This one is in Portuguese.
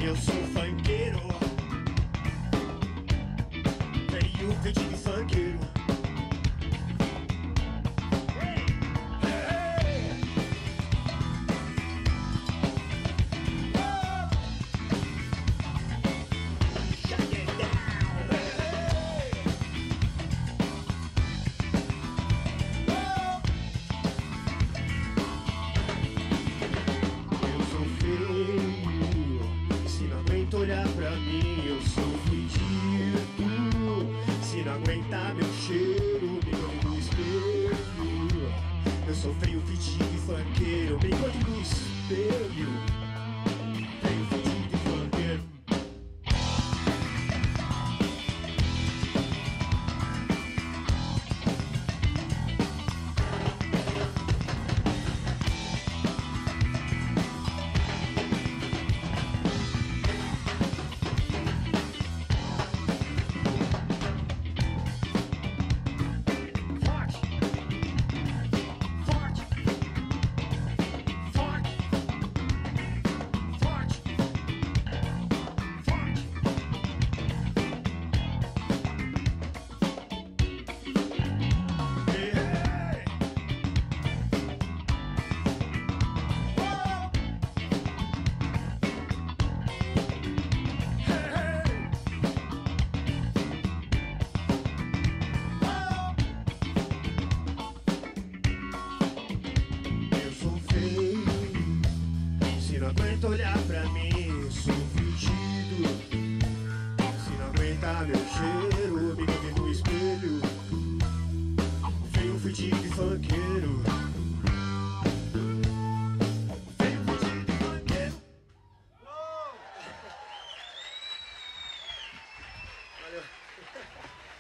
Eu sou funkeiro, veio pedido funkeiro. Olhar pra mim, eu sou fedido. Se não aguentar meu cheiro, me olhe no espelho. Eu sou feio, fedido e funkeiro. Me olhe no espelho. Feio, fedido e funkeiro. Se não aguenta olhar pra mim, sou fedido. Se não aguenta meu cheiro, me olhe no espelho. Feio, fedido e funkeiro. Feio, fedido e funkeiro. Valeu.